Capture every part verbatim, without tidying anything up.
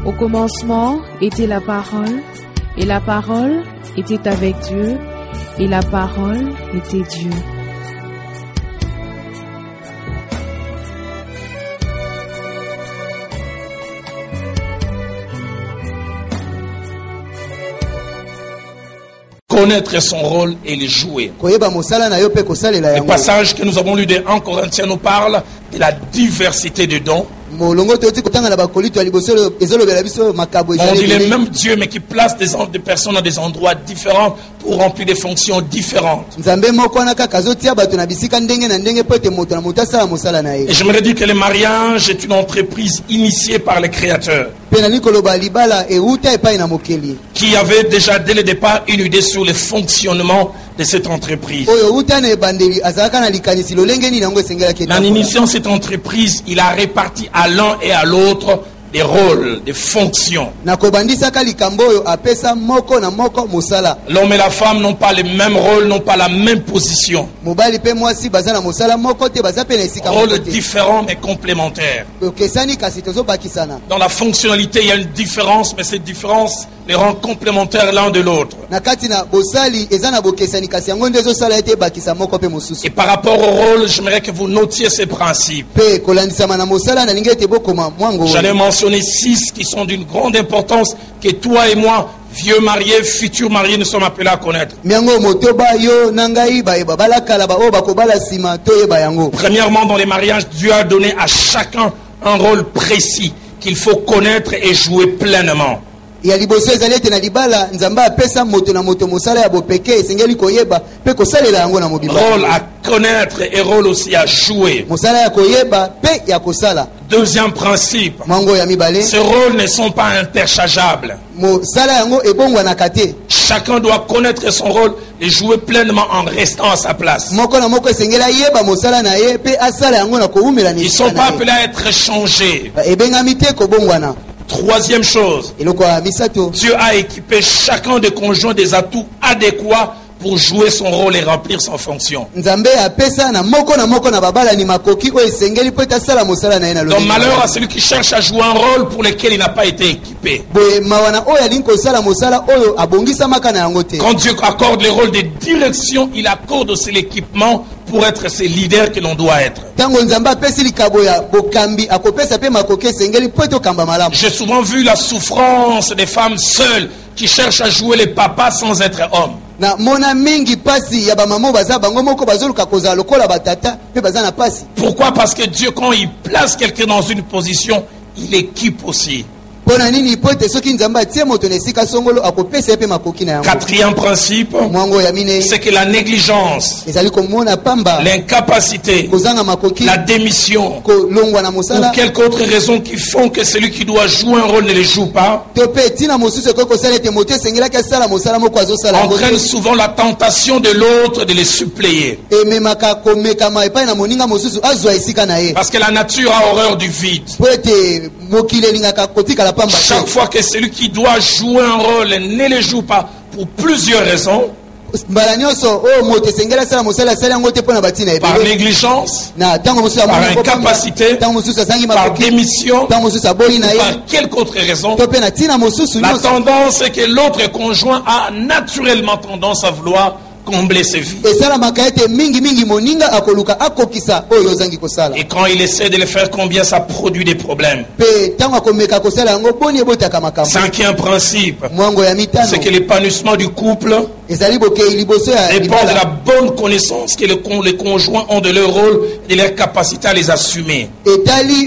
Au commencement était la parole, et la parole était avec Dieu, et la parole était Dieu. Connaître son rôle et le jouer. Le passage que nous avons lu de un Corinthiens nous parle de la diversité de dons. On dit le même Dieu, mais qui place des, des personnes dans des endroits différents pour remplir des fonctions différentes. Et j'aimerais dire que le mariage est une entreprise initiée par le Créateur, qui avait déjà dès le départ une idée sur le fonctionnement de cette entreprise. En initiant cette entreprise, il a réparti à l'un et à l'autre des rôles, des fonctions. L'homme et la femme n'ont pas les mêmes rôles, n'ont pas la même position. Rôles différents mais complémentaires. Dans la fonctionnalité, il y a une différence, mais cette différence les rend complémentaires l'un de l'autre. Et par rapport au rôle, j'aimerais que vous notiez ces principes. J'allais mentionner six qui sont d'une grande importance que toi et moi, vieux mariés, futurs mariés, nous sommes appelés à connaître. Premièrement, dans les mariages, Dieu a donné à chacun un rôle précis qu'il faut connaître et jouer pleinement. Rôle à connaître et rôle aussi à jouer. Deuxième principe, ces rôles ne sont pas interchangeables. Chacun doit connaître son rôle et jouer pleinement en restant à sa place. Ils ne sont pas appelés à être changés. Troisième chose, Dieu a équipé chacun des conjoints des atouts adéquats pour jouer son rôle et remplir sa fonction. Donc malheur à celui qui cherche à jouer un rôle pour lequel il n'a pas été équipé. Quand Dieu accorde le rôle de direction, il accorde aussi l'équipement pour être ces leaders que l'on doit être. J'ai souvent vu la souffrance des femmes seules qui cherchent à jouer les papas sans être hommes. Pourquoi? Parce que Dieu, quand il place quelqu'un dans une position, il équipe aussi. Quatrième principe, c'est que la négligence, l'incapacité, la démission ou quelque autre raison qui font que celui qui doit jouer un rôle ne le joue pas entraîne souvent la tentation de l'autre de les suppléer. Parce que la nature a horreur du vide. Chaque fois que celui qui doit jouer un rôle ne le joue pas pour plusieurs raisons, par négligence, par incapacité, par démission, par quelque autre raison, la tendance est que l'autre conjoint a naturellement tendance à vouloir combler ses vies. Et quand il essaie de le faire, combien ça produit des problèmes. Cinquième principe, c'est que l'épanouissement du couple dépend de la bonne connaissance que les conjoints ont de leur rôle et de leur capacité à les assumer. Et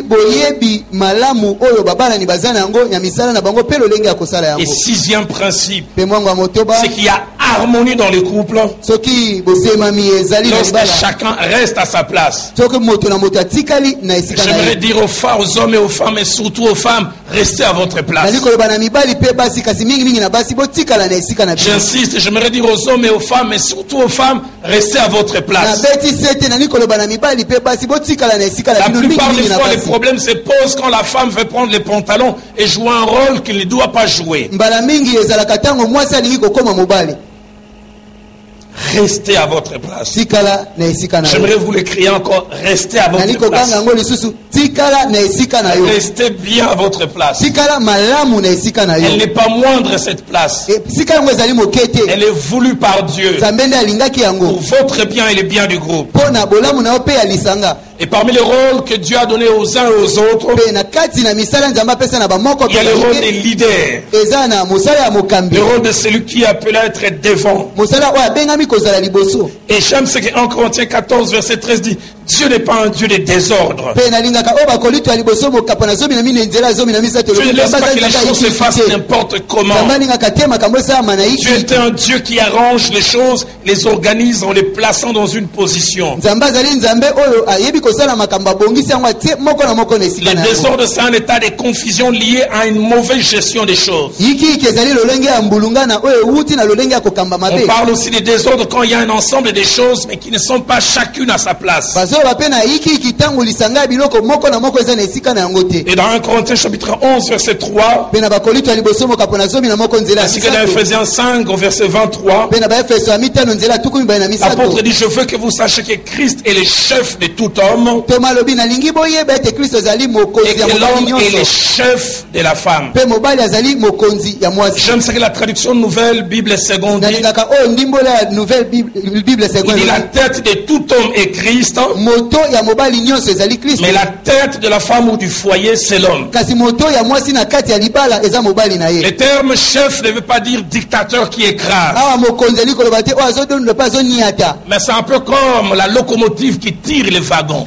sixième principe, c'est qu'il y a harmonie dans le couple lorsque chacun reste à sa place. J'aimerais dire aux, femmes, aux hommes et aux femmes, et surtout aux femmes, restez à votre place. J'insiste, j'aimerais dire aux hommes et aux femmes, et surtout aux femmes, restez à votre place. La plupart des fois, les problèmes se posent quand la femme veut prendre les pantalons et jouer un rôle qu'il ne doit pas jouer. Restez à votre place. J'aimerais vous le crier encore. Restez à votre place. Restez bien à votre place. Elle n'est pas moindre cette place. Elle est voulue par Dieu. Pour votre bien et le bien du groupe. Et parmi les rôles que Dieu a donnés aux uns et aux autres, il y a le rôle des leaders. Le rôle de celui qui est appelé à être devant. Et j'aime ce que en Corinthiens quatorze, verset treize dit, Dieu n'est pas un Dieu de désordre. Dieu ne laisse pas que les choses se fassent n'importe comment. Dieu est un Dieu qui arrange les choses, les organise en les plaçant dans une position. Le désordre, c'est un état de confusion lié à une mauvaise gestion des choses. On parle aussi des désordres quand il y a un ensemble de choses mais qui ne sont pas chacune à sa place. Et dans un Corinthiens chapitre onze verset trois, ainsi que dans Ephésiens cinq au verset vingt-trois, l'apôtre dit, je veux que vous sachiez que Christ est le chef de tout homme et que l'homme est le chef de la femme. J'aime ce que la traduction nouvelle Bible seconde dit. Il dit la tête de tout homme est Christ, mais la tête de la femme ou du foyer c'est l'homme. Le terme chef ne veut pas dire dictateur qui écrase, mais c'est un peu comme la locomotive qui tire les wagons.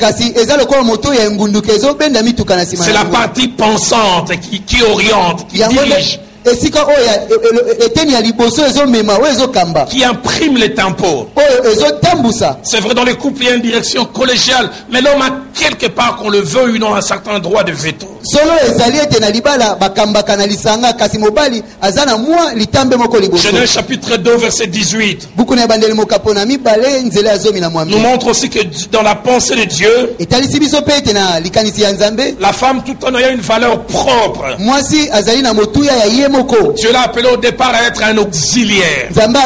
C'est la partie pensante qui, qui oriente, qui dirige, qui imprime les tempos. C'est vrai, dans les couples il y a une direction collégiale, mais l'homme a quelque part, qu'on le veuille ou non, un certain droit de veto. Genèse chapitre deux verset dix-huit nous montre aussi que dans la pensée de Dieu, la femme tout en ayant une valeur propre, Dieu l'a appelé au départ à être un auxiliaire.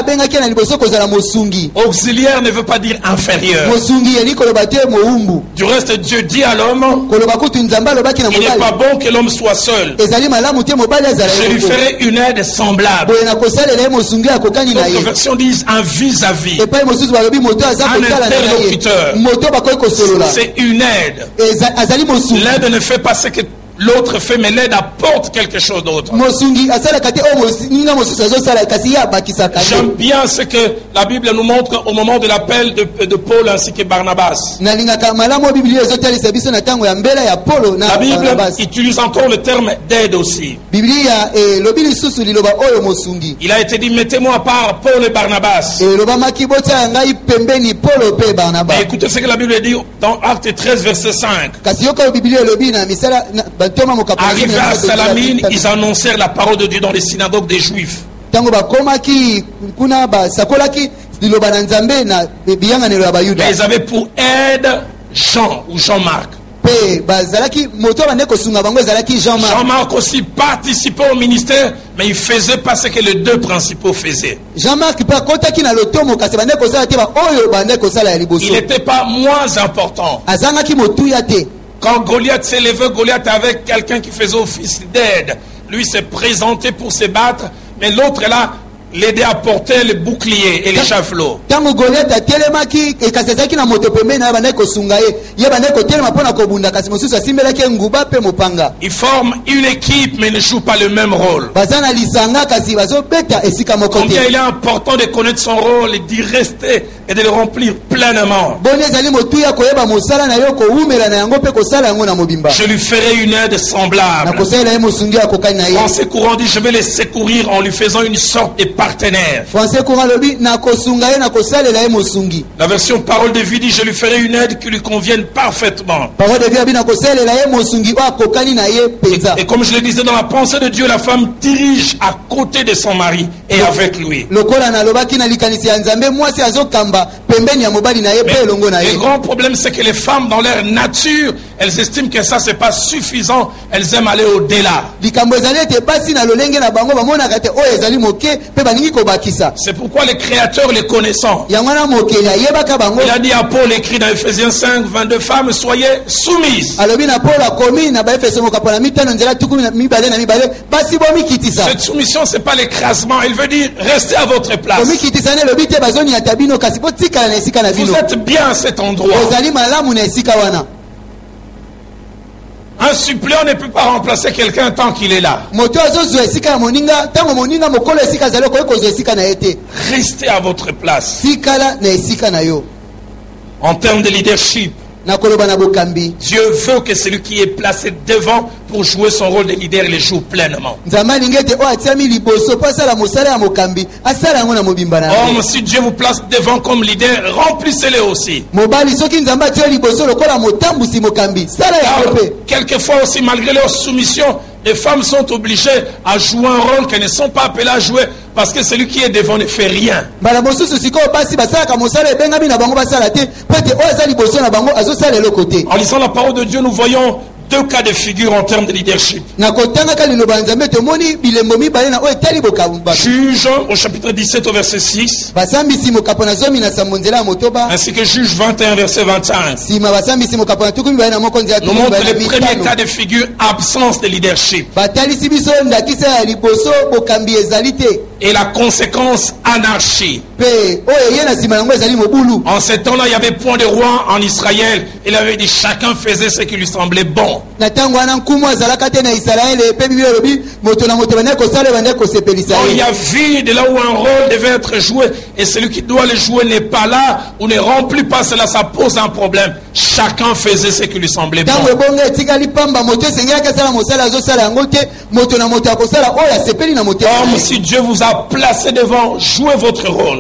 Auxiliaire ne veut pas dire inférieur. Du reste, Dieu dit à l'homme, il n'est pas bon que l'homme soit seul. Je lui ferai une aide semblable. D'autres versions disent un vis-à-vis, un interlocuteur. C'est une aide. L'aide ne fait pas ce que l'autre fait, mais l'aide apporte quelque chose d'autre. J'aime bien ce que la Bible nous montre au moment de l'appel de, de Paul ainsi que Barnabas. La Bible utilise encore le terme d'aide aussi. Il a été dit, mettez-moi à part Paul et Barnabas. Et écoutez ce que la Bible dit dans Actes treize verset cinq. Arrivés à Salamine, ils annoncèrent la parole de Dieu dans les synagogues des Juifs. Et ils avaient pour aide Jean ou Jean-Marc. Jean-Marc aussi participait au ministère, mais il faisait pas ce que les deux principaux faisaient. Il n'était pas moins important. Quand Goliath s'est levé, Goliath avec quelqu'un qui faisait office d'aide. Lui s'est présenté pour se battre, mais l'autre là l'aidait à porter le bouclier et les javelots. Ils forment une équipe mais ne jouent pas le même rôle. Combien il est important de connaître son rôle et d'y rester et de le remplir pleinement. Je lui ferai une aide semblable. Français courant dit, je vais les secourir en lui faisant une sorte de partenaire. La version parole de vie dit, je lui ferai une aide qui lui convienne parfaitement. Et, et comme je le disais, dans la pensée de Dieu, la femme dirige à côté de son mari et avec lui. le grand problème, c'est que les femmes, dans leur nature, elles estiment que ça, c'est pas suffisant. Elles aiment aller au-delà. C'est pourquoi les créateurs, les connaissants, il a dit à Paul, écrit dans Ephésiens cinq, vingt-deux, femmes, soyez soumises. Cette soumission, c'est pas l'écrasement. Il veut dire, restez à votre place. Vous êtes bien à cet endroit. Un suppléant ne peut pas remplacer quelqu'un tant qu'il est là. Restez à votre place. En termes de leadership, Dieu veut que celui qui est placé devant pour jouer son rôle de leader le joue pleinement. Or, si Dieu vous place devant comme leader, remplissez-le aussi. Car, quelquefois aussi, malgré leur soumission, les femmes sont obligées à jouer un rôle qu'elles ne sont pas appelées à jouer parce que celui qui est devant ne fait rien. En lisant la parole de Dieu, nous voyons deux cas de figure en termes de leadership. Juge au chapitre dix-sept au verset six, ainsi que Juge vingt et un verset vingt-cinq, nous montre le premier cas de figure, absence de leadership, et la conséquence, anarchie. En ce temps-là, il y avait point de roi en Israël. Il avait dit chacun faisait ce qui lui semblait bon. Or, il y a vide là où un rôle devait être joué et celui qui doit le jouer n'est pas là ou ne remplit pas cela, ça pose un problème. Chacun faisait ce qui lui semblait bon. Or, si Dieu vous a placé devant, jouez votre rôle.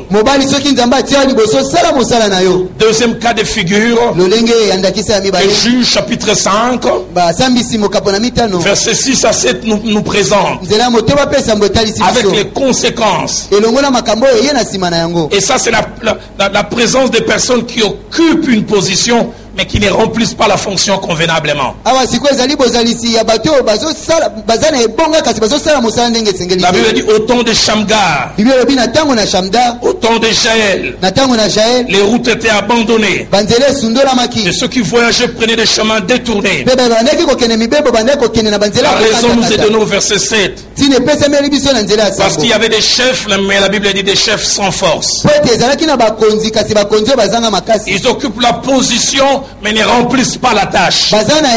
Deuxième cas de figure, le Juge chapitre cinq, verset six à sept nous, nous présente avec les conséquences. Et ça, c'est la, la, la présence des personnes qui occupent une position mais qui ne remplissent pas la fonction convenablement. La Bible dit au temps de Shamgar, au temps de Jaël, les routes étaient abandonnées et ceux qui voyageaient prenaient des chemins détournés. La raison nous est donnée au verset sept, parce qu'il y avait des chefs, mais la Bible dit des chefs sans force. Ils occupent la position mais ne remplissent pas la tâche.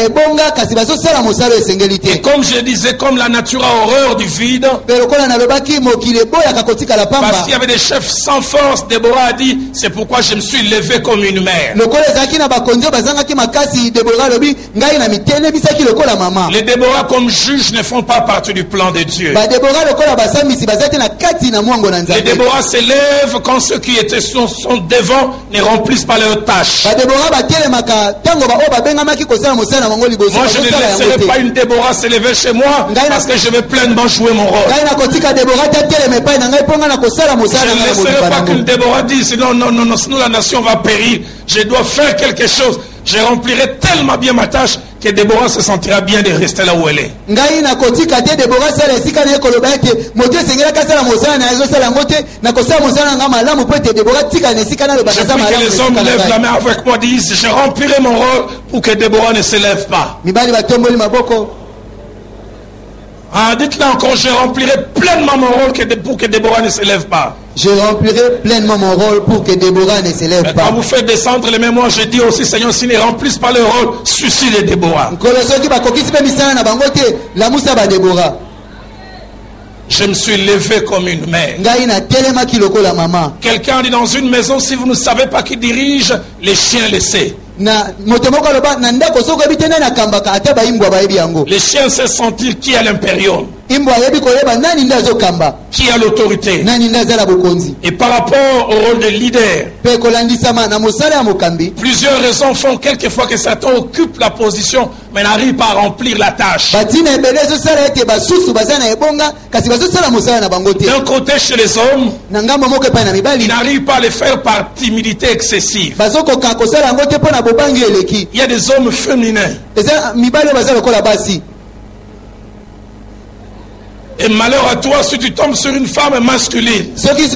Et comme je disais, comme la nature a horreur du vide, parce qu'il y avait des chefs sans force, Déborah a dit, c'est pourquoi je me suis levé comme une mère. Les Déborah comme juges ne font pas partie du plan de Dieu. Les Déborah s'élèvent quand ceux qui étaient sont, sont devant ne remplissent pas leur tâche. Moi, je ne laisserai pas une Déborah s'élever chez moi parce que je vais pleinement jouer mon rôle. Je ne laisserai pas qu'une Déborah dise non, non, non, non, sinon la nation va périr. Je dois faire quelque chose. Je remplirai tellement bien ma tâche que Déborah se sentira bien de rester là où elle est. Je prie que les hommes lèvent la main avec moi, disent je remplirai mon rôle pour que Déborah ne se lève pas. Ah, dites-le encore, je remplirai pleinement mon rôle pour que Déborah ne se lève pas. Je remplirai pleinement mon rôle pour que Déborah ne se lève pas. Quand vous faites descendre les mains, moi je dis aussi, Seigneur, s'ils ne remplissent pas leur rôle, suicide Déborah. Je me suis levé comme une mère. Quelqu'un dit dans une maison, si vous ne savez pas qui dirige, les chiens laissez. Les chiens savent sentir qui est à l'impérium. Qui a l'autorité? Et par rapport au rôle de leader, plusieurs raisons font quelquefois que Satan occupe la position mais n'arrive pas à remplir la tâche. D'un côté, chez les hommes, ils n'arrivent pas à le faire par timidité excessive. Il y a des hommes féminins. Et malheur à toi si tu tombes sur une femme masculine.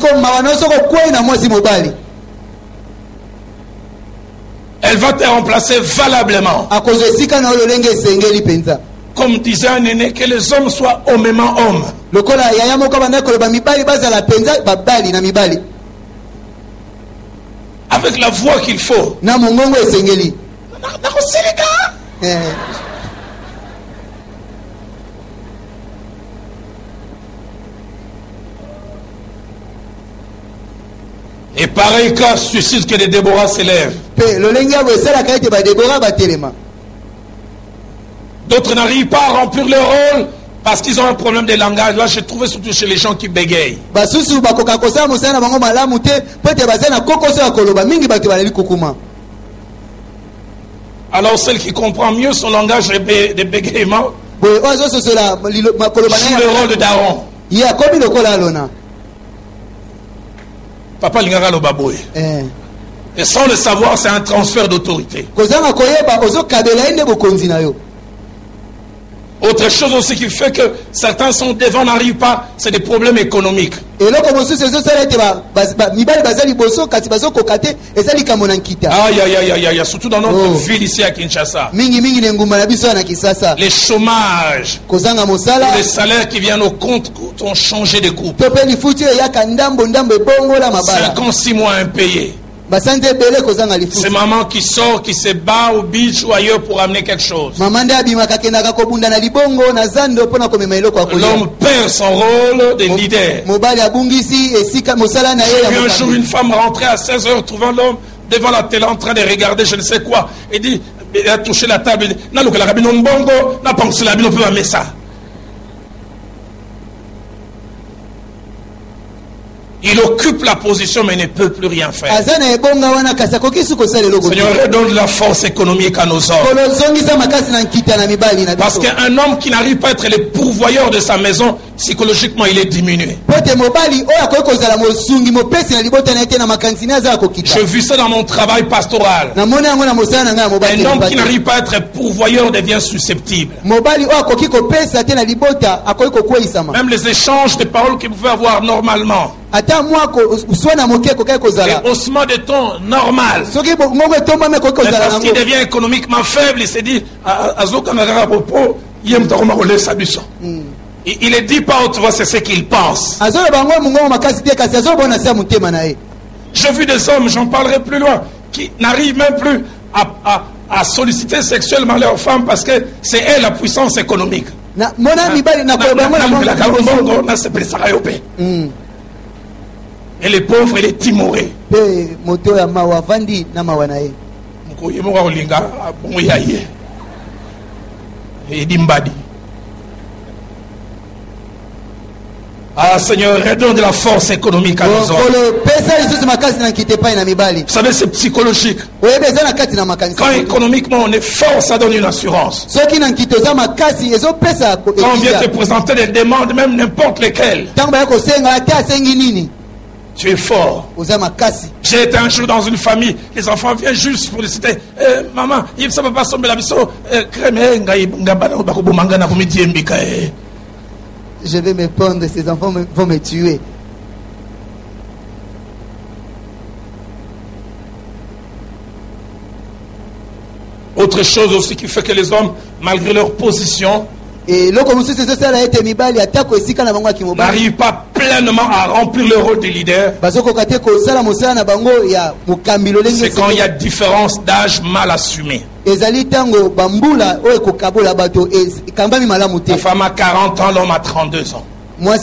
Elle va te remplacer valablement. Comme disait un aîné, que les hommes soient hommément hommes. Avec la voix qu'il faut. Et pareil cas suscite que les Déborah s'élèvent. D'autres n'arrivent pas à remplir leur rôle parce qu'ils ont un problème de langage. Là, j'ai trouvé surtout chez les gens qui bégayent. Alors celle qui comprend mieux son langage de bégaiement joue le rôle de daron. Papa lingara lo baboye. Et sans le savoir, c'est un transfert d'autorité. Autre chose aussi qui fait que certains sont devant, n'arrivent pas, c'est des problèmes économiques. Aïe aïe aïe aïe, surtout dans notre oh. ville ici à Kinshasa. Les chômages, les salaires qui viennent au compte ont changé de coupe. cinquante-six mois impayés. C'est maman qui sort, qui se bat au beach ou ailleurs pour amener quelque chose. L'homme perd son rôle de leader. J'ai vu un jour une femme rentrer à seize heures, trouvant l'homme devant la télé en train de regarder je ne sais quoi. Et dit, il a touché la table, il dit, n'a pas ça. Il occupe la position mais ne peut plus rien faire. Seigneur, redonne la force économique à nos hommes. Parce qu'un homme qui n'arrive pas à être le pourvoyeur de sa maison, psychologiquement il est diminué. J'ai vu ça dans mon travail pastoral. Un homme qui n'arrive pas à être pourvoyeur devient susceptible. Même les échanges de paroles qu'il pouvait avoir normalement. Les haussements de ton normal. Mais parce qu'il devient économiquement faible, il s'est dit il est dit pas haute voix, c'est ce qu'il pense. J'ai vu des hommes, j'en parlerai plus loin, qui n'arrivent même plus à, à, à solliciter sexuellement leurs femmes parce que c'est elle la puissance économique. Et les pauvres, il est timoré. Ah Seigneur, redonne de la force économique à nos hommes. Vous savez, c'est psychologique. Quand économiquement on est fort, ça donne une assurance. Quand on vient te présenter des demandes, même n'importe lesquelles, tu es fort. J'ai été un jour dans une famille, les enfants viennent juste pour citer eh, maman, il ne peut pas sommer la biso, je vais me pendre, ces enfants vont me tuer. Autre chose aussi qui fait que les hommes, malgré leur position, n'arrivent pas pleinement à remplir le rôle de leader. C'est quand il y a différence d'âge mal assumée. La femme a quarante ans, l'homme a trente-deux ans. La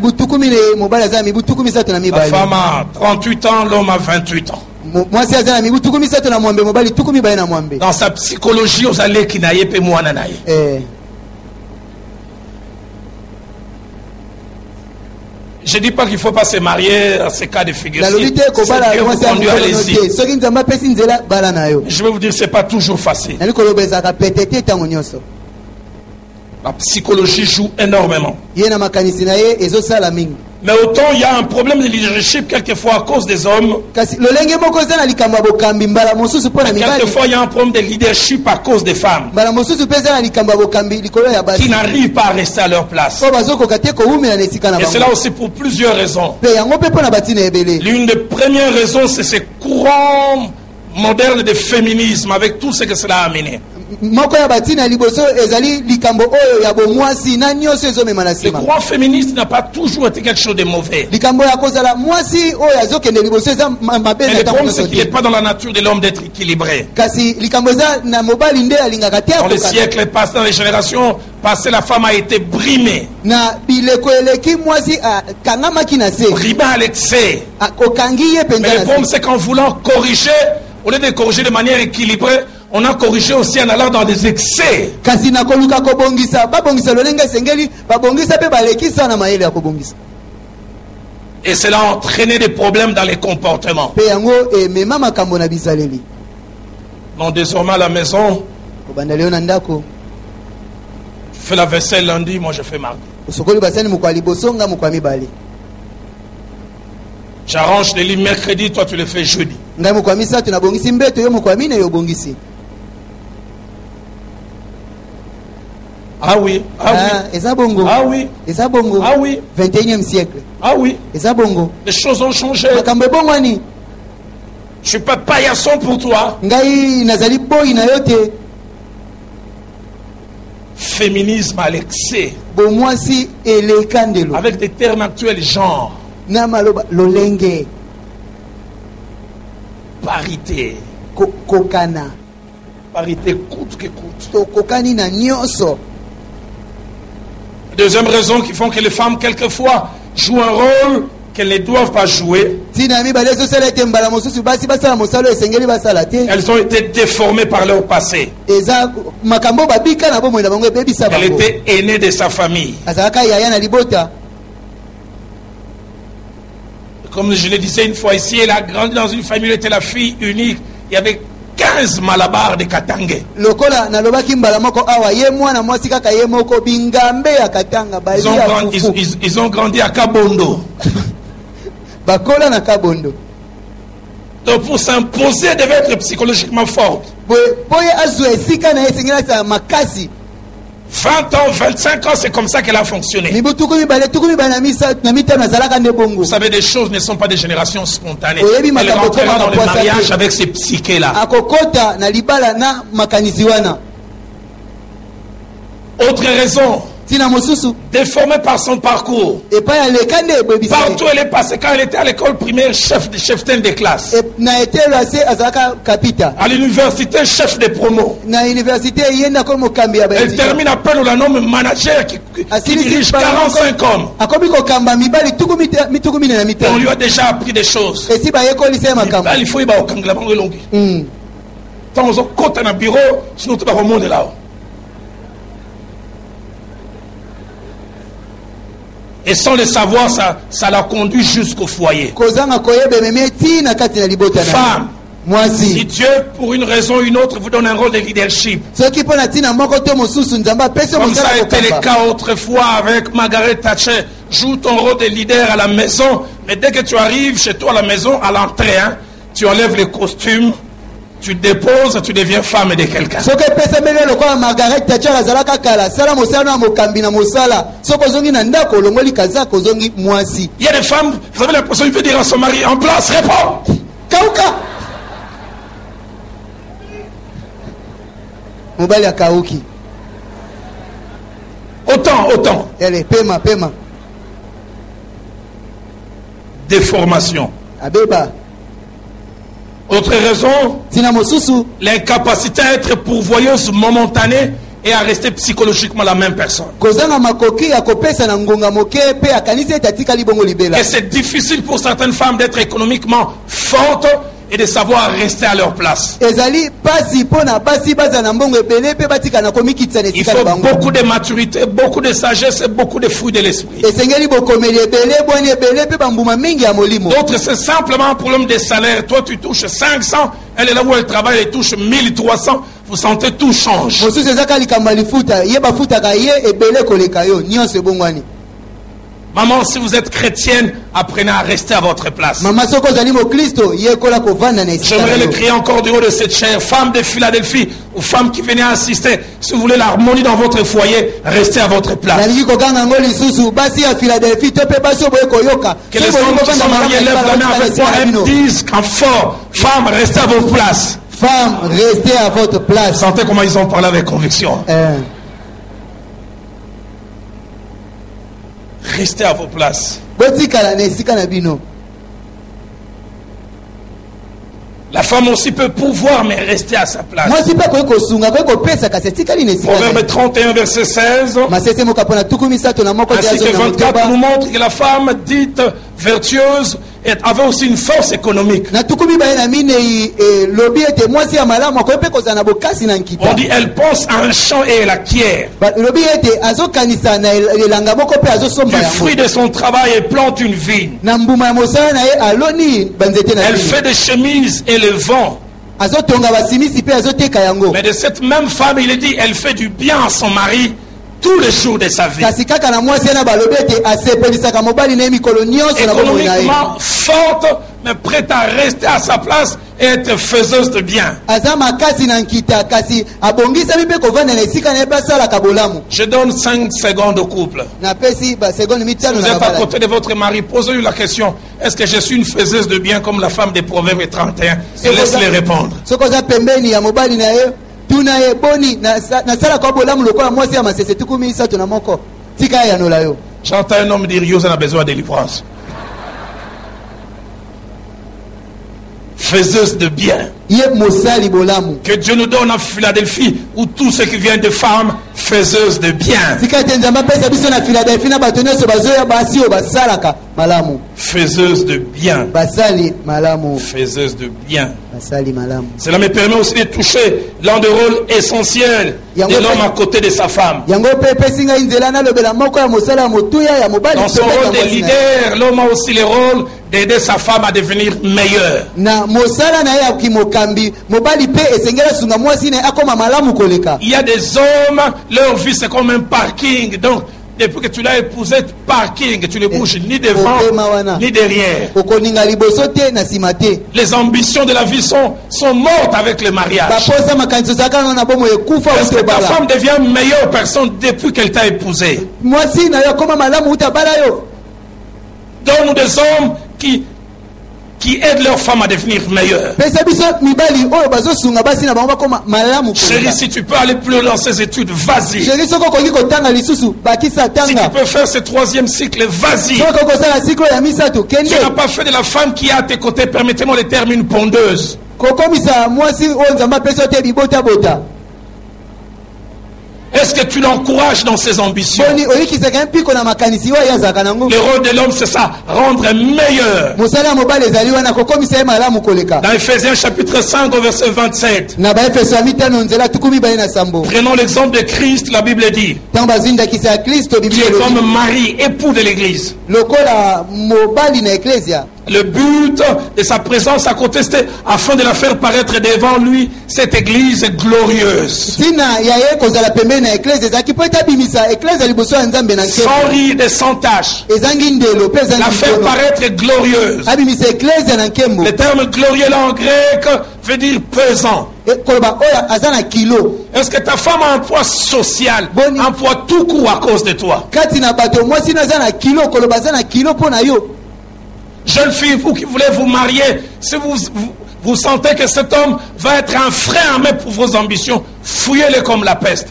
femme a trente-huit ans, l'homme a vingt-huit ans. Dans sa psychologie, aux allées qui n'aillent pas moi n'aillent. Je ne dis pas qu'il ne faut pas se marier à ces cas de figure. Si Dieu vous conduit, allez-y. Je vais vous dire, ce n'est pas toujours facile. La psychologie joue énormément. Mais autant il y a un problème de leadership quelquefois à cause des hommes. Quelquefois il y a un problème de leadership à cause des femmes qui n'arrivent pas à rester à leur place. Et c'est là aussi pour plusieurs raisons. L'une des premières raisons, c'est ce courant moderne de féminisme avec tout ce que cela a amené. Le courant féministe n'a pas toujours été quelque chose de mauvais. Mais le problème, c'est qu'il n'est pas dans la nature de l'homme d'être équilibré. Dans les siècles passés, dans les générations passées, la femme a été brimée. Brimée à l'excès. Mais le problème, c'est qu'en voulant corriger, au lieu de corriger de manière équilibrée, on a corrigé aussi en allant dans des excès. Et cela a entraîné des problèmes dans les comportements. Donc désormais à la maison, tu fais la vaisselle lundi, moi je fais mardi. J'arrange les lits mercredi, toi tu les fais jeudi. Ah oui, ah oui, ah oui, ah oui, vingt et unième siècle. Ah oui, les choses ont changé. Je suis pas paillasson pour toi. Féminisme à l'excès. Avec des termes actuels, genre. Parité. Parité coûte que coûte. Deuxième raison qui font que les femmes quelquefois jouent un rôle qu'elles ne doivent pas jouer. Elles ont été déformées par leur passé. Elle était aînée de sa famille. Comme je le disais une fois ici, elle a grandi dans une famille, elle était la fille unique. Il y avait quinze malabars de Katangé. Ils ont grandi, ils, ils, ils ont grandi à Kabondo. Donc pour s'imposer, elle devait être psychologiquement forte. vingt ans, vingt-cinq ans, c'est comme ça qu'elle a fonctionné. Vous savez, des choses ne sont pas des générations spontanées. Elle rentrera dans le mariage avec ces psychés-là. Autre raison, déformée par son parcours. Partout elle est passée, quand elle était à l'école primaire, chef de cheftaine de classe. À l'université, chef de promo. Elle termine à peine la nomme manager qui, qui dirige quarante-cinq hommes. On lui a déjà appris des choses. Il faut y aller au Tant on côté dans le bureau, sinon tu vas remonter là-haut. Et sans le savoir, ça, ça l'a conduit jusqu'au foyer. Femme, si Dieu, pour une raison ou une autre, vous donne un rôle de leadership, comme ça a été le cas autrefois avec Margaret Thatcher, joue ton rôle de leader à la maison, mais dès que tu arrives chez toi à la maison, à l'entrée, hein, tu enlèves les costumes, tu déposes, tu deviens femme de quelqu'un. Il y a des femmes, vous avez l'impression qu'il veut dire à son mari, en place, réponds. Autant, autant. Déformation. Autre raison, l'incapacité à être pourvoyeuse momentanée et à rester psychologiquement la même personne. Et c'est difficile pour certaines femmes d'être économiquement fortes et de savoir rester à leur place. Il faut beaucoup de maturité, beaucoup de sagesse et beaucoup de fruits de l'esprit. D'autres, c'est simplement un problème de salaire. Toi, tu touches cinq cents, elle est là où elle travaille, elle touche mille trois cents. Vous sentez tout change. Maman, si vous êtes chrétienne, apprenez à rester à votre place. J'aimerais le crier encore du haut de cette chair. Femme de Philadelphie ou femme qui venait assister, si vous voulez l'harmonie dans votre foyer, restez à votre place. Que les hommes qui sont mariés lèvent la main avec moi et disent qu'en fort, femme, restez à vos places. Femme, restez à votre place. Sentez comment ils ont parlé avec conviction. Euh. Restez à vos places. La femme aussi peut pouvoir, mais rester à sa place. Proverbe trente et un, verset seize. Ainsi que vingt-quatre nous montre que la femme dite vertueuse avait aussi une force économique. On dit elle pense à un champ et elle acquiert. Du fruit de son travail, elle plante une vigne. Elle fait des chemises et le vend. Mais de cette même femme, il est dit, elle fait du bien à son mari tous les jours de sa vie. Économiquement forte, mais prête à rester à sa place et être faiseuse de bien. Je donne cinq secondes au couple. Si vous êtes à côté de votre mari, posez-lui la question: est-ce que je suis une faiseuse de bien comme la femme des Proverbes trente et un? Et laisse-les répondre. J'entends un homme dire Yosan a besoin de délivrance. Faiseuse de bien. Que Dieu nous donne en Philadelphie où tout ce qui vient de femmes faiseuses de bien. Faiseuse de bien. Faiseuse de bien. Cela me permet aussi de toucher l'un des rôles essentiels de l'homme à côté de sa femme. Dans son rôle de leader, l'homme a aussi le rôle d'aider sa femme à devenir meilleure. Il y a des hommes, leur vie c'est comme un parking. Donc, depuis que tu l'as épousé, parking, tu ne bouges ni devant ni derrière. Les ambitions de la vie sont, sont mortes avec le mariage. Est-ce que ta femme devient une meilleure personne depuis qu'elle t'a épousé? Donne-nous des hommes qui qui aident leurs femmes à devenir meilleures. Chérie, si tu peux aller plus loin dans ces études, vas-y. Si tu peux faire ce troisième cycle, vas-y. Tu n'as pas fait de la femme qui est à tes côtés, permettez-moi le terme, une pondeuse. Est-ce que tu l'encourages dans ses ambitions? Le rôle de l'homme, c'est ça, rendre meilleur. Dans Ephésiens chapitre cinq, au verset vingt-sept. Prenons l'exemple de Christ, la Bible dit. Qui est comme mari, époux de l'église. Le but de sa présence à côté, c'était afin de la faire paraître devant lui, cette église glorieuse. Sans ride et sans tache. La faire paraître glorieuse. Le terme glorieux là en grec veut dire pesant. Est-ce que ta femme a un poids social, un poids tout court à cause de toi? Jeune fille, vous qui voulez vous marier, si vous, vous, vous sentez que cet homme va être un frein à main pour vos ambitions, fouillez-le comme la peste.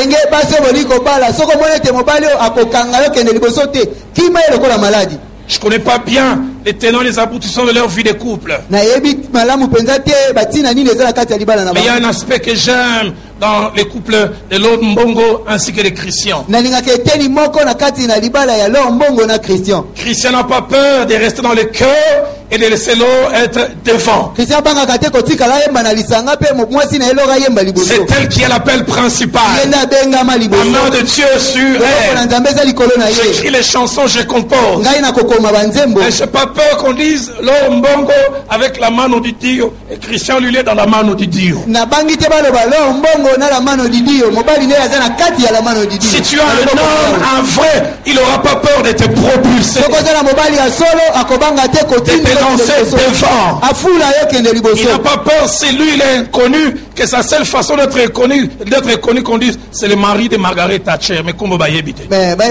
Je ne connais pas bien les tenants et les aboutissants de leur vie de couple. Mais il y a un aspect que j'aime dans les couples de Lord Mbongo ainsi que les Christians. Christian n'a pas peur de rester dans le cœur, et de laisser l'autre être devant. C'est elle qui est l'appel principal. La main de Dieu sur elle. J'écris les chansons, je compose. Et je n'ai pas peur qu'on dise l'homme mbongo avec la mano di Dio et Christian lui est dans la mano di Dio. Si tu as un homme, un vrai, il n'aura pas peur de te propulser. De lancer devant. Il n'a pas peur si lui il est inconnu, que sa seule façon d'être connu, d'être connu qu'on dise c'est le mari de Margaret Thatcher. Mais comment va y habiter?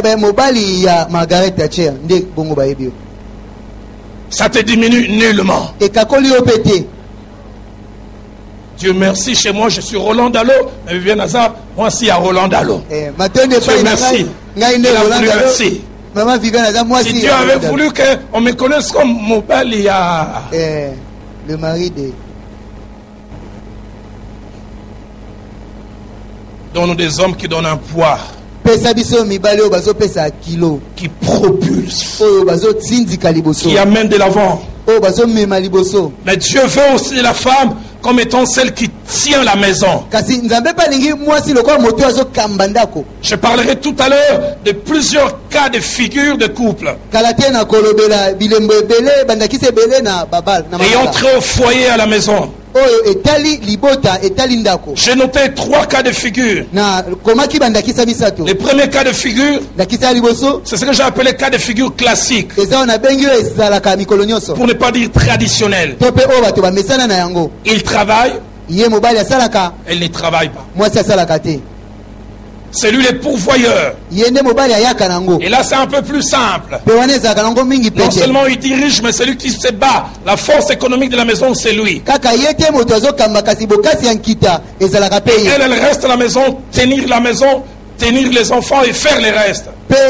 Ça te diminue nullement. Dieu merci, chez moi je suis Roland Dallot, mais Viviane Hazard, moi aussi à Roland Dallot. Dieu merci. Il a voulu merci. Si Dieu avait voulu qu'on me connaisse comme Mobali, il y a le mari de... Donne des hommes qui donnent un poids, qui propulse, qui amène de l'avant. Mais Dieu veut aussi la femme comme étant celle qui tient la maison. Je parlerai tout à l'heure de plusieurs cas de figure de couple ayant trait au foyer à la maison. J'ai noté trois cas de figure. Le premier cas de figure, c'est ce que j'ai appelé cas de figure classique, pour ne pas dire traditionnel. Il travaille, elle ne travaille pas. C'est lui le pourvoyeur. Et là c'est un peu plus simple. Non seulement il dirige, mais c'est lui qui se bat. La force économique de la maison, c'est lui. Et elle, elle reste à la maison, tenir la maison, tenir les enfants et faire le reste.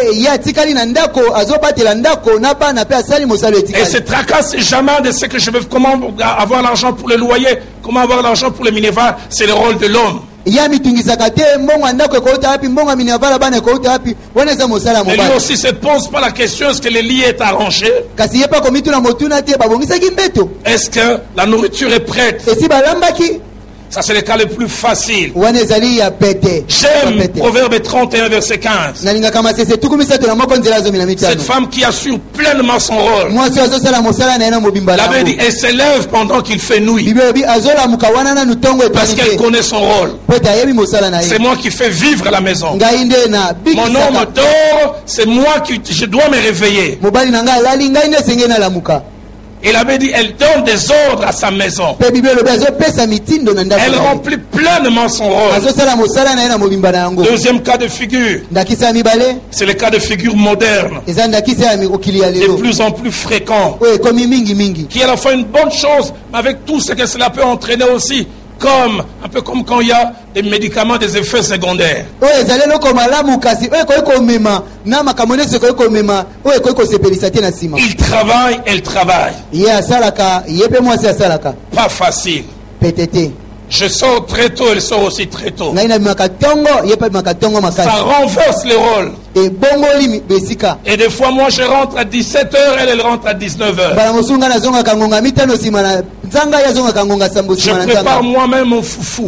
Et se tracasse jamais de ce que je veux, comment avoir l'argent pour le loyer, comment avoir l'argent pour le minéval. C'est le rôle de l'homme. Et lui aussi se pose pas la question est-ce que le lit est arrangé, est-ce que la nourriture est prête. Ça c'est le cas le plus facile. J'aime Proverbe trente et un verset quinze. Cette femme qui assure pleinement son rôle. La Bible dit elle s'élève pendant qu'il fait nuit, parce qu'elle connaît son rôle. C'est moi qui fais vivre la maison. Mon homme dort, c'est moi qui je dois me réveiller. Et la Bible dit, elle donne des ordres à sa maison. Elle remplit pleinement son rôle. Deuxième cas de figure, c'est le cas de figure moderne, de plus en plus fréquent, qui est à la fois une bonne chose, mais avec tout ce que cela peut entraîner aussi, comme un peu comme quand il y a des médicaments, des effets secondaires. Il travaille, elle travaille. Pas facile. Je sors très tôt, elle sort aussi très tôt. Ça renverse le rôle. Et des fois, moi, je rentre à dix-sept heures, elle, elle rentre à dix-neuf heures. Je prépare moi-même mon foufou.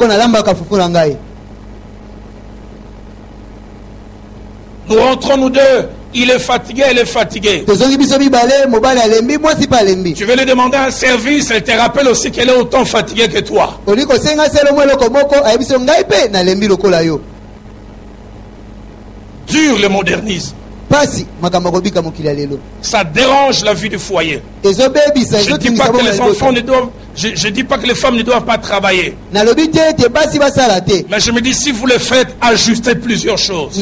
Nous rentrons, nous deux. Il est fatigué, elle est fatiguée. Tu veux lui demander un service, elle te rappelle aussi qu'elle est autant fatiguée que toi. Dur le modernisme. Ça dérange la vie du foyer. Je ne dis pas que les enfants ne doivent, je, je dis pas que les femmes ne doivent pas travailler. Mais je me dis, si vous le faites, ajustez plusieurs choses.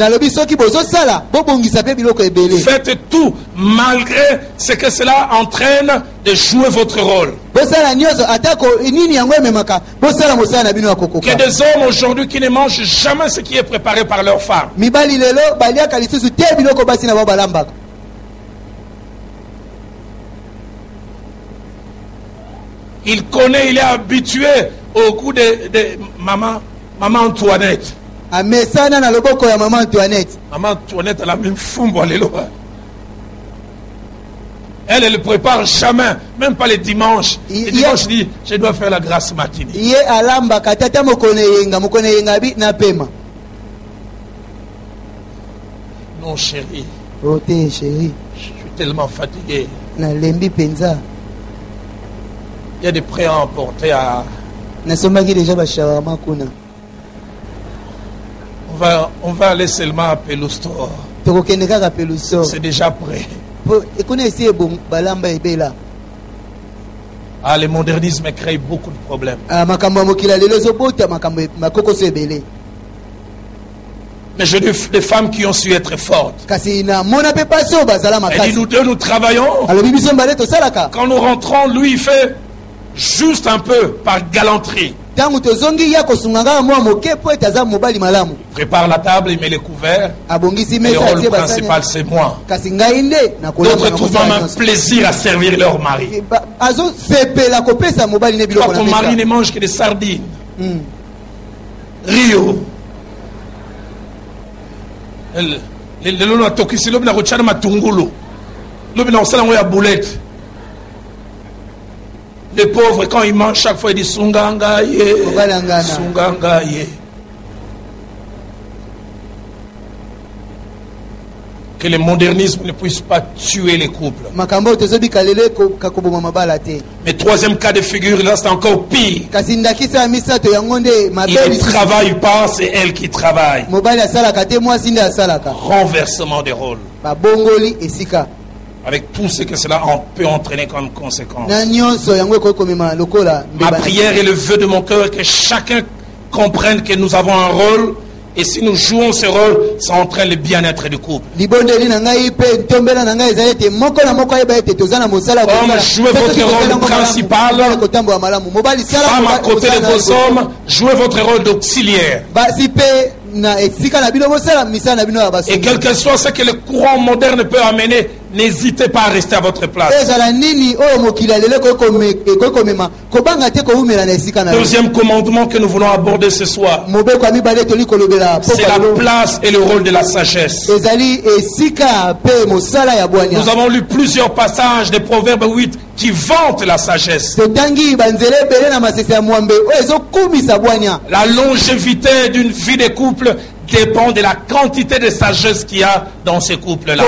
Faites tout malgré ce que cela entraîne de jouer votre rôle. Que des hommes aujourd'hui qui ne mangent jamais ce qui est préparé par leur femme. Il connaît, il est habitué au goût de, de maman, maman Antoinette. Maman Antoinette, elle a même fumbo à l'élo. Elle, elle ne prépare jamais, même pas les dimanches. Les dimanches, je dis, je dois faire la grâce matinée. Non, chérie. Oh, t'es chérie. Je suis tellement fatigué. Na lembi penza. Il y a des prêts à emporter à... Na sombaki déjà ba shawarma kuna. On va, on va aller seulement à Pelustore. C'est déjà prêt. Ah, le modernisme crée beaucoup de problèmes. Mais je dis des femmes qui ont su être fortes. Et dit, nous deux, nous travaillons. Quand nous rentrons, lui, il fait juste un peu par galanterie. Il prépare la table, il met les couverts. Le rôle principal, c'est moi. D'autres trouvent un plaisir à servir leur mari. Toi, ton mari ne mange que des sardines. Mm. Rio. Les pauvres, quand ils mangent, chaque fois, ils disent Sunganga ye. Sunganga ye. Que le modernisme ne puisse pas tuer les couples. Mais troisième cas de figure, là, c'est encore pire. Il ne travaille pas, c'est elle qui travaille. Renversement des rôles. Avec tout ce que cela peut entraîner comme conséquence. Ma prière et le vœu de mon cœur que chacun comprenne que nous avons un rôle. Et si nous jouons ce rôle, ça entraîne le bien-être du couple. Comme jouez votre rôle principal, femme à côté de vos hommes, jouez votre rôle d'auxiliaire. Et quel que soit ce que le courant moderne peut amener, n'hésitez pas à rester à votre place. Deuxième commandement que nous voulons aborder ce soir, c'est la place et le rôle de la sagesse. Nous avons lu plusieurs passages de Proverbes huit qui vantent la sagesse. La longévité d'une vie de couple dépend de la quantité de sagesse qu'il y a dans ces couples-là.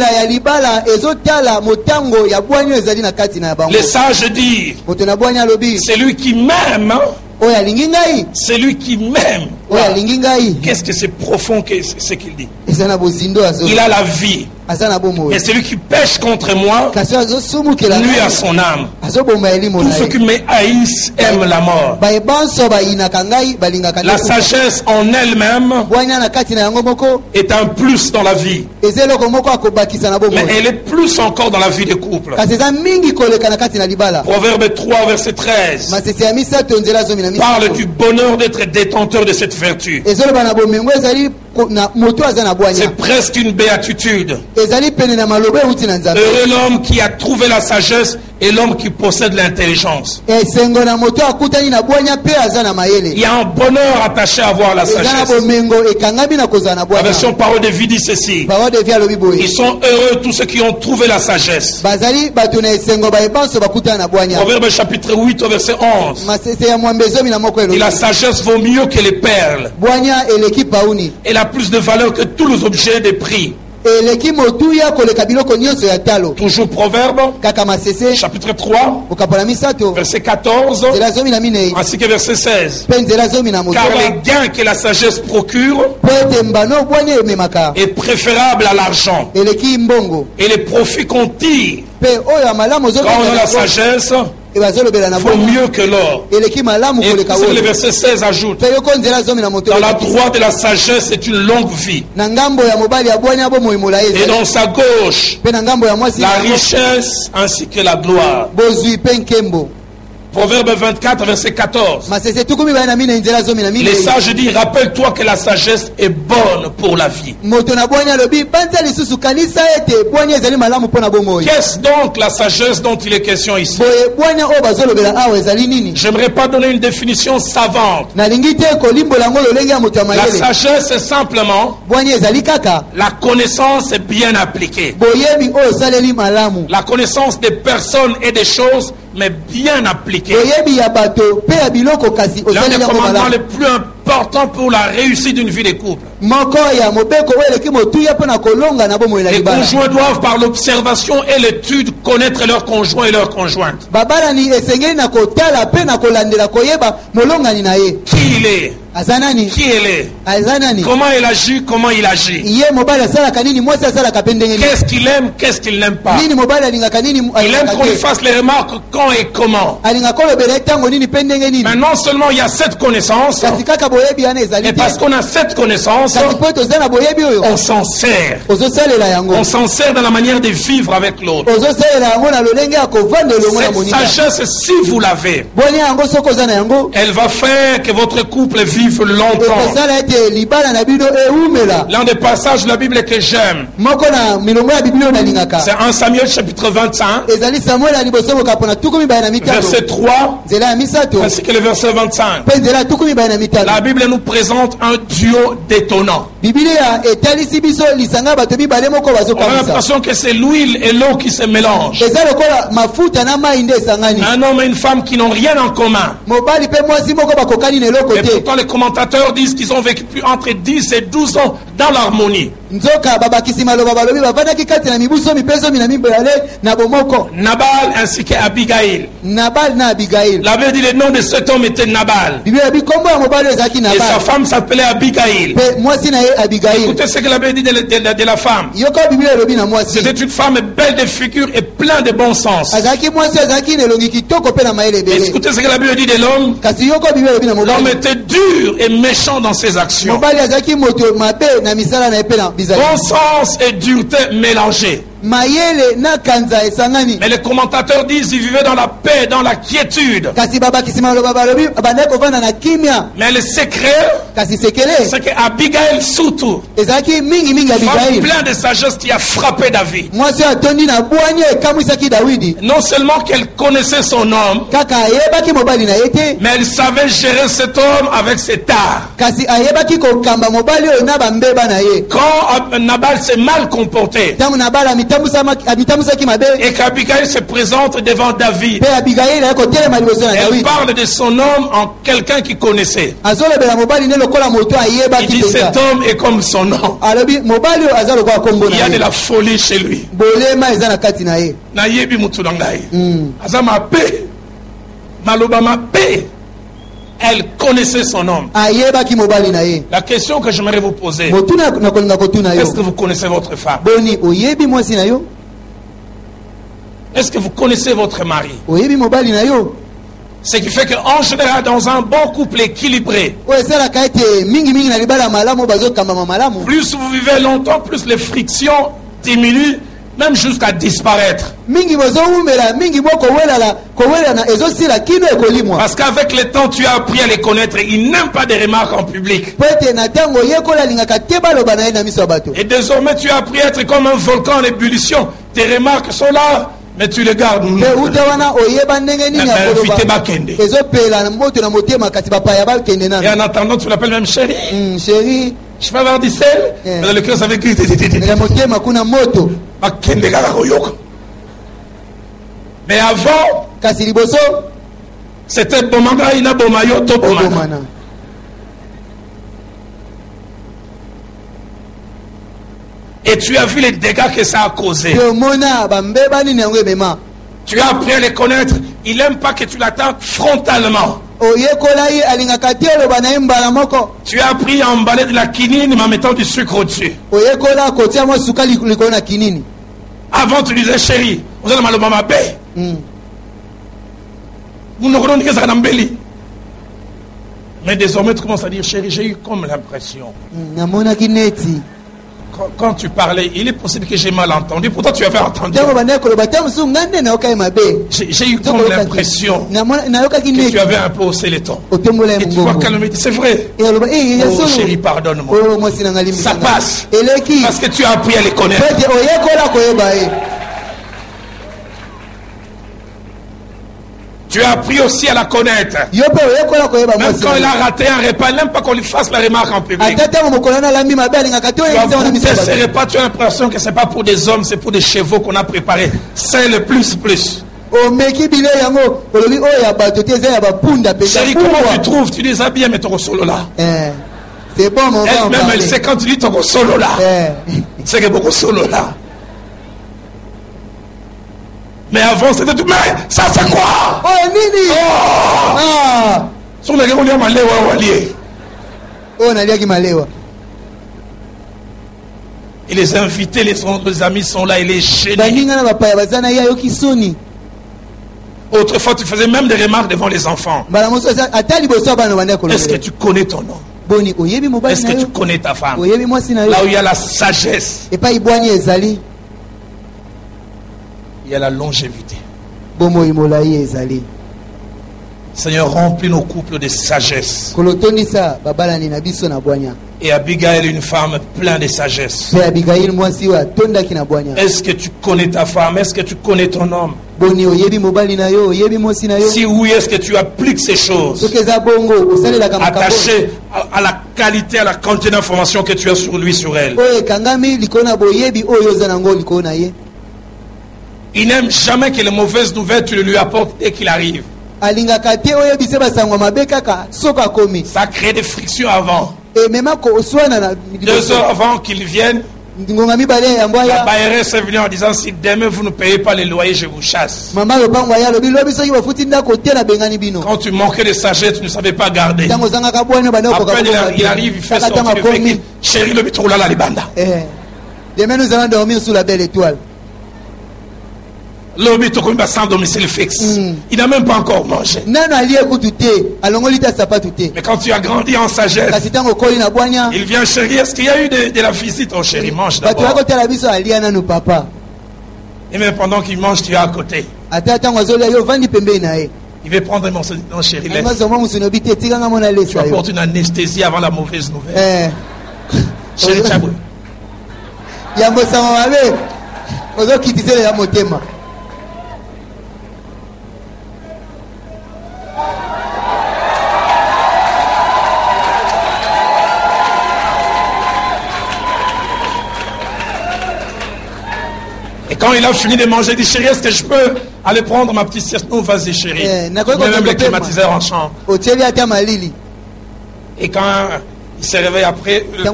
Les sages disent, c'est lui qui m'aime. C'est lui qui m'aime. Qu'est-ce que c'est profond que ce qu'il dit? Il a la vie. Et celui qui pêche contre moi nuit à son âme. Tous ceux qui me haïssent aiment la mort. La sagesse en elle-même est un plus dans la vie. Mais elle est plus encore dans la vie des couples. Proverbe trois, verset treize parle du bonheur d'être détenteur de cette vertu. C'est presque une béatitude. Heureux l'homme qui a trouvé la sagesse et l'homme qui possède l'intelligence. Il y a un bonheur attaché à avoir la sagesse. La version Parole de vie dit ceci: ils sont heureux tous ceux qui ont trouvé la sagesse. Proverbe chapitre huit au verset onze. Et la sagesse vaut mieux que les perles. Elle a plus de valeur que tous les objets de prix. Toujours Proverbe chapitre trois verset quatorze ainsi que verset seize. Car les gains que la sagesse procure est préférable à l'argent, et les profits qu'on tire quand on a la sagesse faut mieux que l'or. Et le verset seize ajoute: dans la droite de la sagesse c'est une longue vie, et dans sa gauche la richesse ainsi que la gloire. Proverbe vingt-quatre, verset quatorze. Les sages disent, rappelle-toi que la sagesse est bonne pour la vie. Qu'est-ce donc la sagesse dont il est question ici? J'aimerais pas donner une définition savante. La sagesse c'est simplement la connaissance bien appliquée. La connaissance des personnes et des choses, mais bien appliquée. L'un des commandements les plus importants pour la réussite d'une vie de couple. Les conjoints doivent par l'observation et l'étude connaître leur conjoint et leur conjointe. Qui il est? Qui elle est? Comment elle agit? Comment il agit? Qu'est-ce qu'il aime? Qu'est-ce qu'il n'aime pas? Il aime qu'on lui fasse les remarques quand et comment. Mais non seulement il y a cette connaissance, mais parce qu'on a cette connaissance, on s'en sert. On s'en sert dans la manière de vivre avec l'autre. Cette sagesse, si vous l'avez, elle va faire que votre couple vive longtemps. L'un des passages de la Bible que j'aime, c'est un Samuel chapitre vingt-cinq, verset trois, ainsi que le verset vingt-cinq. La Bible nous présente un duo détonnant. On a l'impression que c'est l'huile et l'eau qui se mélangent. Un homme et une femme qui n'ont rien en commun. Et pourtant les commentateurs disent qu'ils ont vécu entre dix et douze ans dans l'harmonie. Nabal ainsi qu'Abigail. La Bible dit le nom de cet homme était Nabal. Et sa femme s'appelait Abigail. Écoutez ce que la Bible dit de, de, de, de la femme. C'était une femme belle de figure et plein de bon sens. Et écoutez ce que la Bible dit de l'homme. L'homme était dur et méchant dans ses actions. Bon sens et dureté mélangés. Mais les commentateurs disent qu'ils vivaient dans la paix, dans la quiétude. Mais le secret, c'est qu'Abigail surtout, femme pleine de sagesse qui a frappé David. Non seulement qu'elle connaissait son homme, mais elle savait gérer cet homme avec ses tares. Quand Nabal s'est mal comporté, et qu'Abigail se présente devant David, elle parle de son homme en quelqu'un qui connaissait. Il dit cet homme est comme son nom. Il y a de la folie chez lui. Elle connaissait son homme. La question que j'aimerais vous poser, est-ce que vous connaissez votre femme? Est-ce que vous connaissez votre mari? Ce qui fait qu'en général, dans un bon couple équilibré, plus vous vivez longtemps, plus les frictions diminuent, même jusqu'à disparaître. Parce qu'avec le temps, tu as appris à les connaître. Ils n'aiment pas des remarques en public. Et désormais, tu as appris à être comme un volcan en ébullition. Tes remarques sont là, mais tu les gardes. Et en attendant, tu l'appelles même chérie. Mm, chérie. Je vais avoir du sel. Yeah. Mais dans le cœur, ça veut dire. Mais avant, c'était Bomanga, Ina Bomayo, Tobomana. Et tu as vu les dégâts que ça a causé. Tu as appris à les connaître. Il n'aime pas que tu l'attaques frontalement. Tu as appris à emballer de la quinine en mettant du sucre au-dessus. Avant, tu disais chérie, vous allez mal au maman paix. Vous ne connaissez que ça dans Béli. Mais désormais, tu commences à dire chérie, j'ai eu comme l'impression Quand, quand tu parlais, il est possible que j'ai mal entendu. Pourtant, tu avais entendu. J'ai eu comme l'impression que tu avais un peu haussé les tons. Et tu vois calmer. C'est vrai. Oh chérie, pardonne-moi. Ça passe. Parce que tu as appris à les connaître. Tu as appris aussi à la connaître. Même quand il a raté un repas, il n'aime pas qu'on lui fasse la remarque en public. Tu as goûté ce repas, tu as l'impression que ce n'est pas pour des hommes, c'est pour des chevaux qu'on a préparés. C'est le plus plus. Chérie, comment tu trouves? Tu les as bien, mais ton solo là. C'est bon, mon elle même, elle sait quand tu dis ton solo là. C'est que beaucoup solo là. Mais avant c'était tout. Mais ça c'est quoi? Oh nini? Oh! Ah! Sur les gens, on a malewa walié. Oh, on a dit malewa. Et les invités, les, les amis sont là, et les gênés. Autrefois, tu faisais même des remarques devant les enfants. Est-ce que tu connais ton nom? Est-ce que tu connais ta femme? Là où il y a la sagesse, il y a la longévité. Seigneur, remplis nos couples de sagesse. Et Abigail, une femme pleine de sagesse. Est-ce que tu connais ta femme? Est-ce que tu connais ton homme? Si oui, est-ce que tu appliques ces choses? Attaché à, à la qualité, à la quantité d'informations que tu as sur lui, sur elle. Il n'aime jamais que les mauvaises nouvelles tu lui apportes dès qu'il arrive. Ça crée des frictions avant. Deux heures avant qu'il vienne, la Bayresse est venue en disant: si demain vous ne payez pas les loyers, je vous chasse. Quand tu manquais de sagesse, tu ne savais pas garder. Après, il arrive, il fait sortir le fait que chérie, le bitrou là, la libanda. Demain, nous allons dormir sous la belle étoile. L'homme est sans domicile fixe. Mm. Il n'a même pas encore mangé. Mais quand tu as grandi en sagesse, il vient chérie. Est-ce qu'il y a eu de, de la visite? Oh chérie, mange d'abord. Et même pendant qu'il mange, tu es à côté. Il veut prendre mon non, chérie. Tu apportes une anesthésie avant la mauvaise nouvelle. Chérie, Chabou. Et quand il a fini de manger, il dit: chérie, est-ce que je peux aller prendre ma petite sieste? Non, vas-y chérie. Eh, même les climatiseurs en chambre. Et quand il s'est réveillé après, le...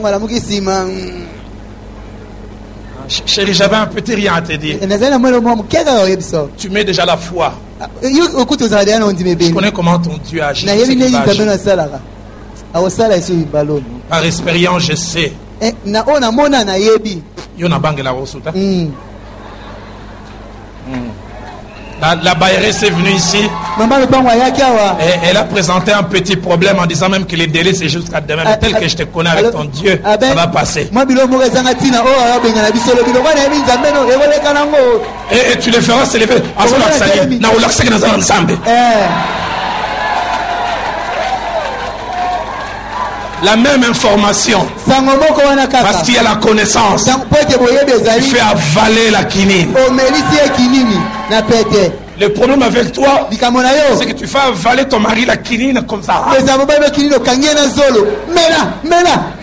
Chérie, j'avais un petit rien à te dire. Tu mets déjà la foi. Je connais comment ton Dieu agit. Par expérience, je sais. La, la Bayresse est venue ici. Et elle a présenté un petit problème en disant même que les délais c'est jusqu'à demain. Mais tel que je te connais avec ton Dieu, ça va passer. Et, et tu le feras se lever. La même information. Parce qu'il y a la connaissance. Tu fais avaler la quinine. Le problème avec toi, c'est que tu fais avaler ton mari la quinine comme ça.